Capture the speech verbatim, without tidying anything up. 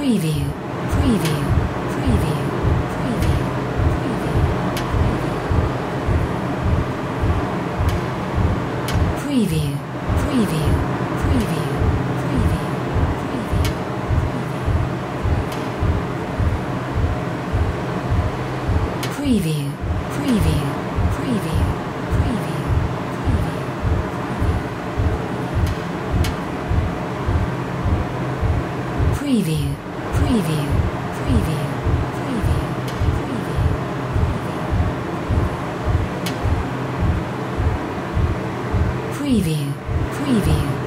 preview, preview, preview, preview, preview, preview, preview, preview, preview, preview, preview, preview, preview, preview, preview, preview, preview, preview, preview.